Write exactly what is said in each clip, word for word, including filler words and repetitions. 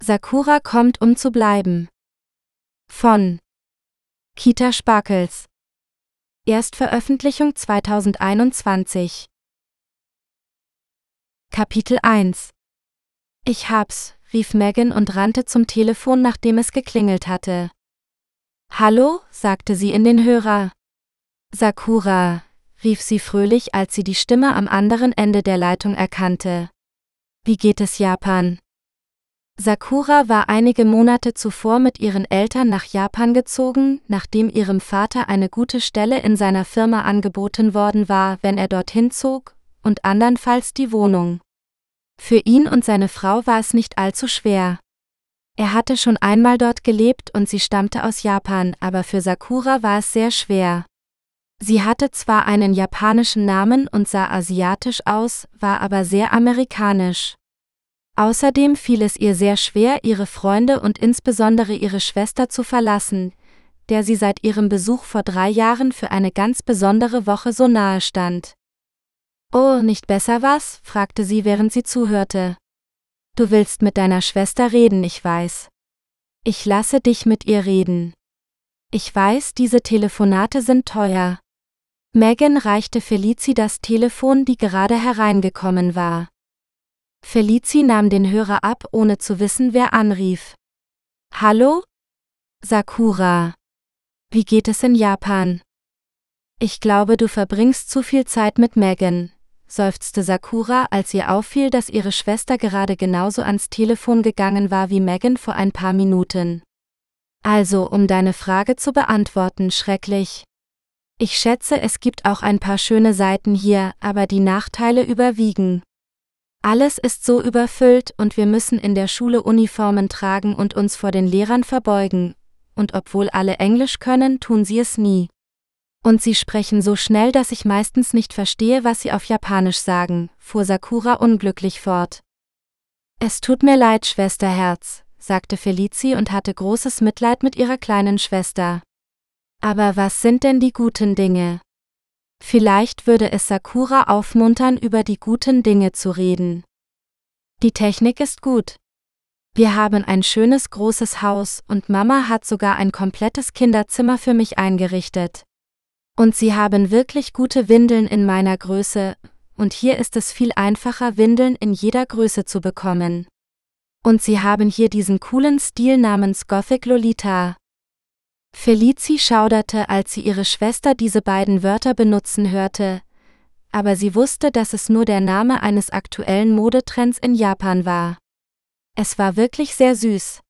Sakura kommt, um zu bleiben. Von Kita Sparkles. Erstveröffentlichung zweitausendeinundzwanzig. Kapitel eins. Ich hab's, rief Megan und rannte zum Telefon, nachdem es geklingelt hatte. Hallo, sagte sie in den Hörer. Sakura, rief sie fröhlich, als sie die Stimme am anderen Ende der Leitung erkannte. Wie geht es Japan? Sakura war einige Monate zuvor mit ihren Eltern nach Japan gezogen, nachdem ihrem Vater eine gute Stelle in seiner Firma angeboten worden war, wenn er dorthin zog, und andernfalls die Wohnung. Für ihn und seine Frau war es nicht allzu schwer. Er hatte schon einmal dort gelebt und sie stammte aus Japan, aber für Sakura war es sehr schwer. Sie hatte zwar einen japanischen Namen und sah asiatisch aus, war aber sehr amerikanisch. Außerdem fiel es ihr sehr schwer, ihre Freunde und insbesondere ihre Schwester zu verlassen, der sie seit ihrem Besuch vor drei Jahren für eine ganz besondere Woche so nahe stand. »Oh, nicht besser was?« fragte sie, während sie zuhörte. »Du willst mit deiner Schwester reden, ich weiß. Ich lasse dich mit ihr reden. Ich weiß, diese Telefonate sind teuer.« Megan reichte Felici das Telefon, die gerade hereingekommen war. Felici nahm den Hörer ab, ohne zu wissen, wer anrief. »Hallo? Sakura. Wie geht es in Japan?« »Ich glaube, du verbringst zu viel Zeit mit Megan«, seufzte Sakura, als ihr auffiel, dass ihre Schwester gerade genauso ans Telefon gegangen war wie Megan vor ein paar Minuten. »Also, um deine Frage zu beantworten, schrecklich. Ich schätze, es gibt auch ein paar schöne Seiten hier, aber die Nachteile überwiegen. Alles ist so überfüllt und wir müssen in der Schule Uniformen tragen und uns vor den Lehrern verbeugen, und obwohl alle Englisch können, tun sie es nie. Und sie sprechen so schnell, dass ich meistens nicht verstehe, was sie auf Japanisch sagen«, fuhr Sakura unglücklich fort. »Es tut mir leid, Schwesterherz«, sagte Felici und hatte großes Mitleid mit ihrer kleinen Schwester. »Aber was sind denn die guten Dinge?« Vielleicht würde es Sakura aufmuntern, über die guten Dinge zu reden. »Die Technik ist gut. Wir haben ein schönes großes Haus und Mama hat sogar ein komplettes Kinderzimmer für mich eingerichtet. Und sie haben wirklich gute Windeln in meiner Größe, und hier ist es viel einfacher, Windeln in jeder Größe zu bekommen. Und sie haben hier diesen coolen Stil namens Gothic Lolita.« Felici schauderte, als sie ihre Schwester diese beiden Wörter benutzen hörte, aber sie wusste, dass es nur der Name eines aktuellen Modetrends in Japan war. Es war wirklich sehr süß.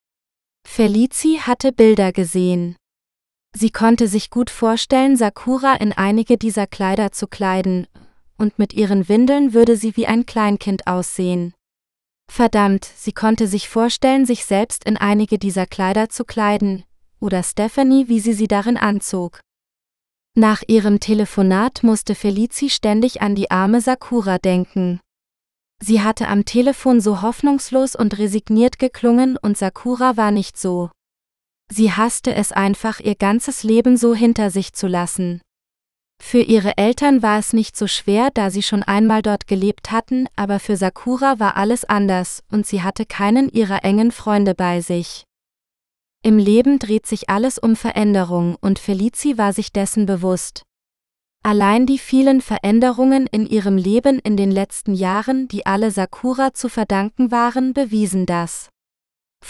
Felici hatte Bilder gesehen. Sie konnte sich gut vorstellen, Sakura in einige dieser Kleider zu kleiden, und mit ihren Windeln würde sie wie ein Kleinkind aussehen. Verdammt, sie konnte sich vorstellen, sich selbst in einige dieser Kleider zu kleiden, oder Stephanie, wie sie sie darin anzog. Nach ihrem Telefonat musste Felici ständig an die arme Sakura denken. Sie hatte am Telefon so hoffnungslos und resigniert geklungen und Sakura war nicht so. Sie hasste es einfach, ihr ganzes Leben so hinter sich zu lassen. Für ihre Eltern war es nicht so schwer, da sie schon einmal dort gelebt hatten, aber für Sakura war alles anders und sie hatte keinen ihrer engen Freunde bei sich. Im Leben dreht sich alles um Veränderung und Felici war sich dessen bewusst. Allein die vielen Veränderungen in ihrem Leben in den letzten Jahren, die alle Sakura zu verdanken waren, bewiesen das.